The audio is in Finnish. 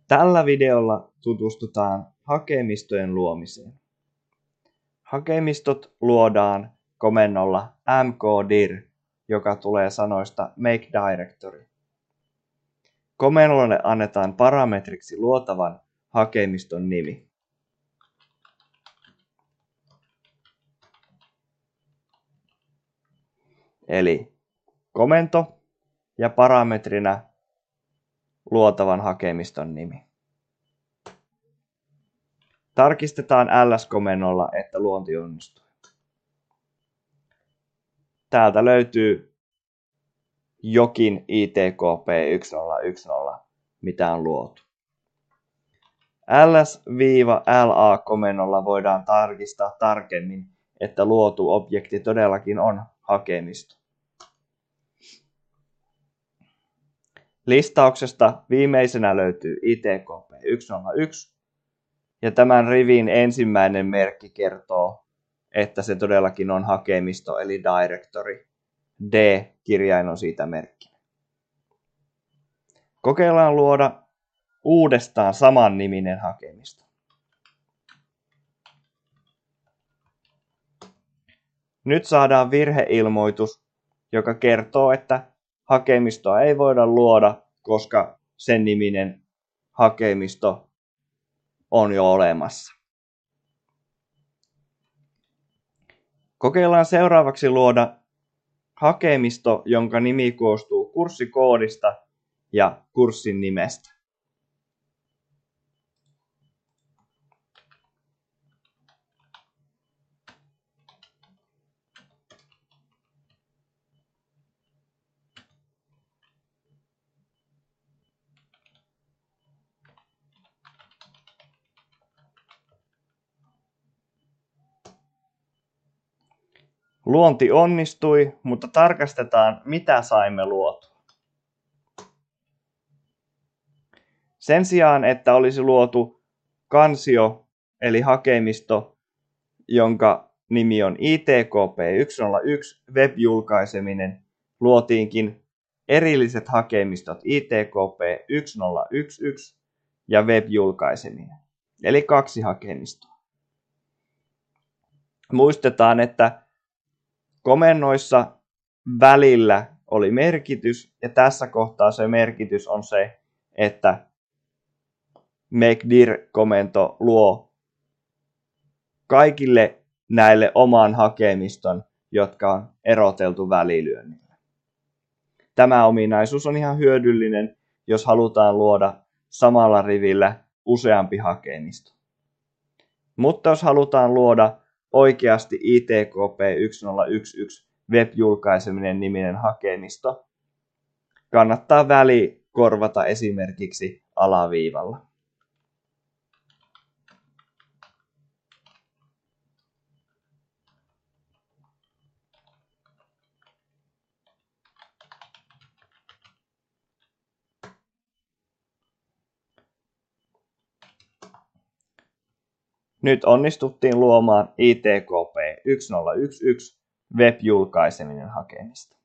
Tällä videolla tutustutaan hakemistojen luomiseen. Hakemistot luodaan komennolla mkdir, joka tulee sanoista make directory. Komennolle annetaan parametriksi luotavan hakemiston nimi. Eli komento ja parametrinä luotavan hakemiston nimi. Tarkistetaan ls-komennolla, että luonti onnistuu. Täältä löytyy jokin ITKP 1010, mitä on luotu. ls-la-komennolla voidaan tarkistaa tarkemmin, että luotu objekti todellakin on hakemisto. Listauksesta viimeisenä löytyy ITKP 101, ja tämän rivin ensimmäinen merkki kertoo, että se todellakin on hakemisto eli directory. D-kirjain on siitä merkkinä. Kokeillaan luoda uudestaan saman niminen hakemisto. Nyt saadaan virheilmoitus, joka kertoo, että hakemistoa ei voida luoda, koska sen niminen hakemisto on jo olemassa. Kokeillaan seuraavaksi luoda hakemisto, jonka nimi koostuu kurssikoodista ja kurssin nimestä. Luonti onnistui, mutta tarkastetaan, mitä saimme luotua. Sen sijaan, että olisi luotu kansio, eli hakemisto, jonka nimi on ITKP 101 web-julkaiseminen, luotiinkin erilliset hakemistot ITKP 1011 ja web-julkaiseminen, eli 2 hakemistoa. Muistetaan, että komennoissa välillä oli merkitys, ja tässä kohtaa se merkitys on se, että makedir-komento luo kaikille näille oman hakemiston, jotka on eroteltu välilyönnillä. Tämä ominaisuus on ihan hyödyllinen, jos halutaan luoda samalla rivillä useampi hakemisto. Mutta jos halutaan luoda oikeasti ITKP 1011 web-julkaiseminen niminen hakemisto, kannattaa väli korvata esimerkiksi alaviivalla. Nyt onnistuttiin luomaan ITKP 1011 web-julkaiseminen hakemista.